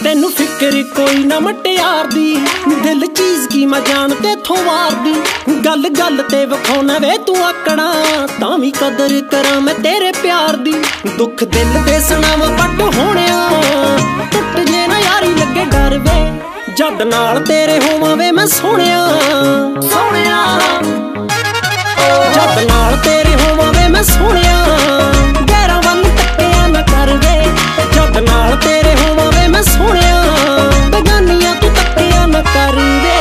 ਤੈਨੂੰ ਫਿਕਰ ਕੋਈ ਨਾ ਮਟਿਆਰ ਦੀ, ਦਿਲ ਚੀਜ਼ ਕੀ ਮੈਂ ਜਾਣ ਤੇਥੋਂ ਵਾਰਦੀ। ਗੱਲ ਗੱਲ ਤੇ ਵਿਖਾਉਣਾ ਵੇ ਤੂੰ ਆਕੜਾਂ, ਤਾਂ ਵੀ ਕਦਰ ਕਰਾਂ ਮੈਂ ਤੇਰੇ ਪਿਆਰ ਦੀ। ਦੁੱਖ ਦਿਲ ਦੇ ਸੁਣਾਵਾਂ ਵੱਡ ਹੋਣਿਆ, ਟੁੱਟ ਜੇ ਨਾ ਯਾਰੀ ਲੱਗੇ ਡਰ ਵੇ, ਜਦ ਨਾਲ ਤੇਰੇ ਹੋਵਾਂ ਵੇ ਮੈਂ ਸੋਹਣਿਆ ਸੋਹਣਿਆ। ਜਦ ਨਾਲ ਤੇਰੇ ਹੋਵਾਂ ਵੇ ਮੈਂ ਸੋਹਣਿਆ, ਗੈਰਾਂ ਵੱਲ ਤੱਕਿਆ ਨਾ ਕਰ ਵੇ, ਜਦ ਨਾਲ ਤੇਰੇ ਹੋਵਾਂ ਵੇ ਮੈਂ ਸੋਹਣਿਆ, ਬੇਗਾਨੀਆਂ ਤੂੰ ਤੱਕਿਆ ਨਾ ਕਰ ਵੇ।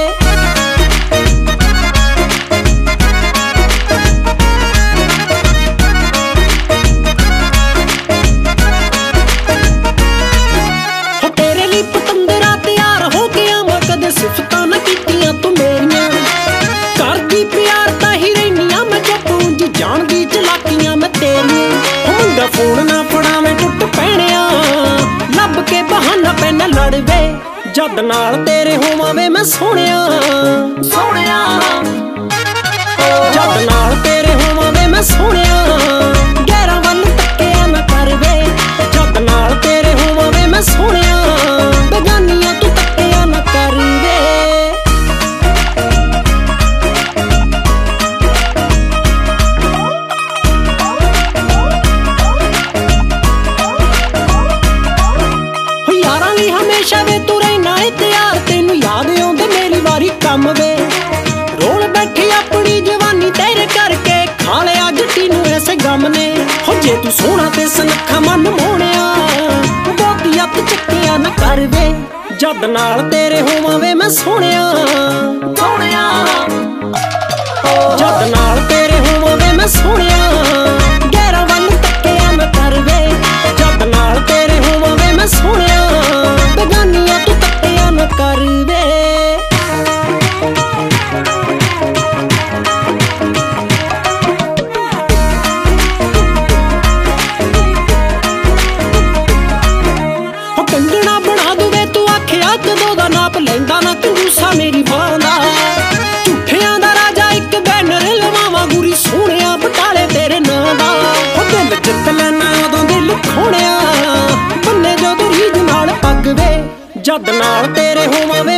ਤੇਰੇ ਲਈ ਪਤੰਦਰਾ ਤਿਆਰ ਹੋ ਗਿਆ ਮੈਂ, ਕਦੇ ਸਿਫਤਾਂ ਨਾ ਕੀਤੀਆਂ ਤੂੰ ਮੇਰੀਆਂ, ਕਰਦੀ ਪਿਆਰ ਤਾਂ ਹੀ ਰਹਿਨੀਆਂ ਮੈਂ ਜੋ ਪੂੰਝ ਜਾਣਦੀ ਚਲਾਕੀਆਂ ਮੈਂ ਤੇਰੀਆਂ। ਮੁੰਡਾ ਫੋਨ ਨਾ ਫੜਾਵੇਂ ਟੁੱਟ ਪੈਣਿਆ, ਲੱਭ ਕੇ ਬਹਾਨਾ ਪੈਣਾ ਲੜ ਵੇ, ਜਦ ਨਾਲ ਤੇਰੇ ਹੋਵਾਂ ਵੇ ਮੈਂ ਸੋਹਣਿਆ ਸੋਹਣਿਆ। ਜਦ ਨਾਲ ਤੇਰੇ ਹੋਵਾਂ ਵੇ ਮੈਂ ਸੋਹਣਿਆ, ਗੈਰਾਂ ਵੱਲ ਤੱਕਿਆ ਨਾ ਕਰ ਵੇ, ਜਦ ਨਾਲ ਤੇਰੇ ਹੋਵਾਂ ਵੇ ਮੈਂ ਸੋਹਣਿਆ, ਬੇਗਾਨੀਆਂ ਤੂੰ ਤੱਕਿਆ ਨਾ ਕਰ ਵੇ। ਯਾਰਾਂ ਲਈ ਹਮੇਸ਼ਾ ਵੇ ਤੂੰ ਰਹਿਣਾ ਏ ਤਿਆਰ, ਤੈਨੂੰ ਯਾਦ ਆਉਂਦੇ ਮੇਰੀ ਵਾਰੀ ਕੰਮ ਵੇ, ਰੋਲ ਬੈਠੀ ਆਪਣੀ ਜਵਾਨੀ ਤੇਰੇ ਕਰਕੇ, ਖਾ ਲਿਆ ਜੱਟੀ ਨੂੰ ਐਸੇ ਗਮ ਨੇ। ਹੋ ਜੇ ਤੂੰ ਸੋਹਣਾ ਤੇ ਸੁਨੱਖਾ ਮਨ ਮੋਹਣਿਆ, ਬਹੁਤੀ ਅੱਤ ਚੱਕਿਆ ਨਾ ਕਰ ਵੇ, ਜਦ ਨਾਲ ਤੇਰੇ ਹੋਵਾਂ ਵੇ ਮੈਂ ਸੋਹਣਿਆ ਸੋਹਣਿਆ। ਜਦ ਨਾਲ ਤੇਰੇ ਹੋਵਾਂ ਵੇ ਮੈਂ ਸੋਹਣਿਆ, ਗੈਰਾਂ ਵੱਲ ਤੱਕਿਆ ਨਾ ਕਰ ਵੇ, ਜਦ ਨਾਲ ਤੇਰੇ ਹੋਵਾਂ ਵੇ ਮੈਂ ਸੋਹਣਿਆ, ਬੇਗਾਨੀਆਂ ਤੂੰ ਤੱਕਿਆ ਨਾ ਕਰ ਵੇ। ਕੰਗਣਾ ਬਣਾ ਦੂਵੇ ਤੂੰ ਆਖਿਆ ਕਦੋਂ ਦਾ, ਨਾਪ ਲੈਂਦਾ ਨਾ ਕੰਜੂਸਾ ਮੇਰੀ ਬਾਂਹ ਦਾ, ਝੂਠਿਆਂ ਦਾ ਰਾਜਾ ਇੱਕ ਬੈਨਰ ਲਵਾਵਾਂ ਗੁਰੀ ਸੋਹਣਿਆ ਬਟਾਲੇ ਤੇਰੇ ਨਾਂ ਦਾ। ਉਹ ਦਿਲ ਜਿੱਤ ਲੈਣਾ ਉਦੋਂ ਦਿਲ ਖੋਣਿਆ, ਬੰਨੇ ਜਦੋਂ ਰੀਝ ਨਾਲ ਪੱਗ ਵੇ, ਜਦ ਨਾਲ ਤੇਰੇ ਹੋਵਾਂ